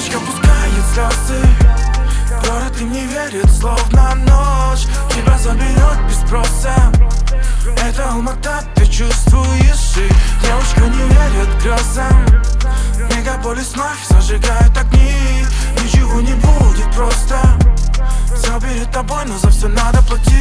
Девочка пускает слезы, город им не верит, словно ночь тебя заберет без спроса. Это Алмата, ты чувствуешь, и девочка не верит грезам. Мегаполис вновь зажигает огни, ничего не будет просто. Все перед тобой, но за все надо платить.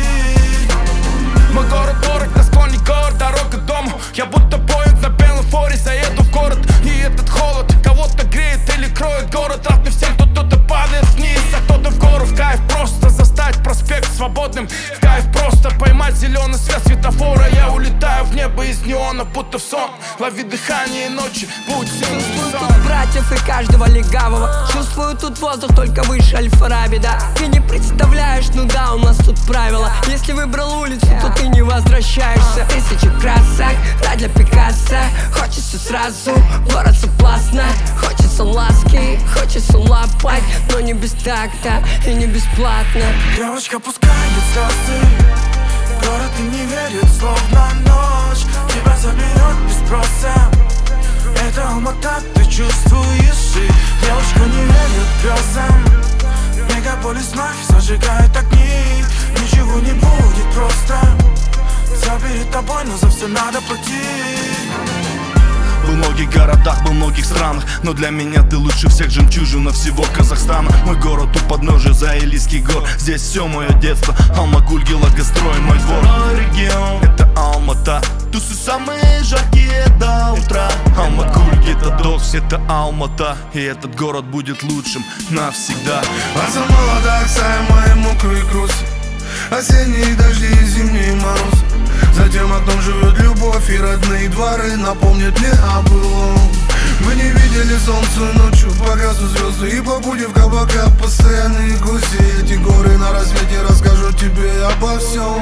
Мой город дорог, на склоне гор, дорога к дому. Я будто поинт на белом форе, заеду в город. И этот холод кого-то греет или кроет город. Рад не всем, кто-то падает вниз, а кто-то в гору. В кайф просто застать проспект свободным. В кайф просто поймать зеленый свет светофора. Я улетаю в небо из неона, будто в сон. Лови дыхание ночи, будь сильным. Чувствую тут братьев и каждого легавого. Чувствую тут воздух только выше Аль-Фараби, да. Ты не представляешь, ну да, у нас тут правила. Если выбрал улицу, то ты не возвращаешься. Тысячи красок, да, для Пикассо. Хочется сразу, город соблазна. Хочется ласки, хочется лапать, но не без такта и не бесплатно. Девочка пускает слезы, город им не верит, словно ночь тебя заберет без спроса. Это Алмата, ты чувствуешь, и девочка не верит грезам. Мегаполис вновь зажигает огни, ничего не будет просто. Все перед тобой, но за все надо платить. Был в многих городах, был в многих странах, но для меня ты лучше всех, жемчужина всего Казахстана. Мой город у подножия Заилийских гор. Здесь все мое детство, Алмагуль, Гелагострой, мой двор. Мой регион, это Алмата, тусы самые жаркие до утра. Алмагуль, это Докс, это Алмата, и этот город будет лучшим навсегда. А за молода Оксай, мои мокрые грусти, осенние дожди и зимние морозы. За тем окном живет любовь, и родные дворы напомнят мне о былом. Мы не видели солнце ночью, погаснут звезды, и побудем в кабаках постоянные гости. Эти горы на рассвете расскажут тебе обо всем.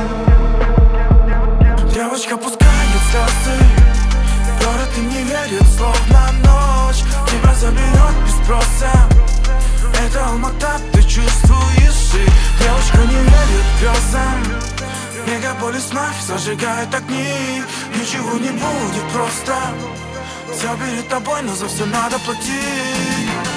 Девочка пускает слезы, город им не верит, словно ночь тебя заберет без спроса. Это Алмата, ты чувствуешь, и девочка не верит грезам. Мегаполис вновь зажигает огни, ничего не будет просто. Все перед тобой, но за все надо платить.